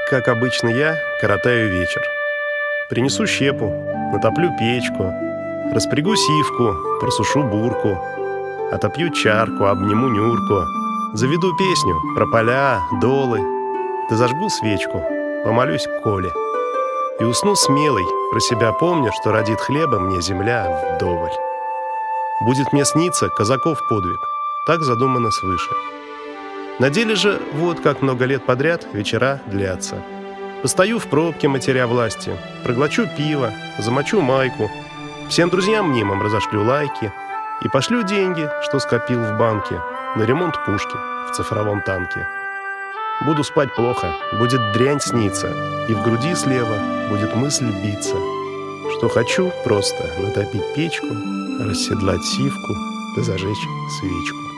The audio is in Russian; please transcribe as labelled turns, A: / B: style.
A: как обычно я, коротаю вечер. Принесу щепу, натоплю печку, распрягу сивку, просушу бурку, отопью чарку, обниму Нюрку, заведу песню про поля, долы, да зажгу свечку, помолюсь Коле. И усну смелый, про себя помня, что родит хлеба мне земля вдоволь. Будет мне сниться казаков подвиг, так задумано свыше. На деле же вот как много лет подряд вечера длятся. Постою в пробке, матеря власти, проглочу пиво, замочу майку, всем друзьям мнимым разошлю лайки и пошлю деньги, что скопил в банке, на ремонт пушки в цифровом танке. Буду спать плохо, будет дрянь сниться, и в груди слева будет мысль биться, что хочу просто натопить печку, расседлать сивку да зажечь свечку.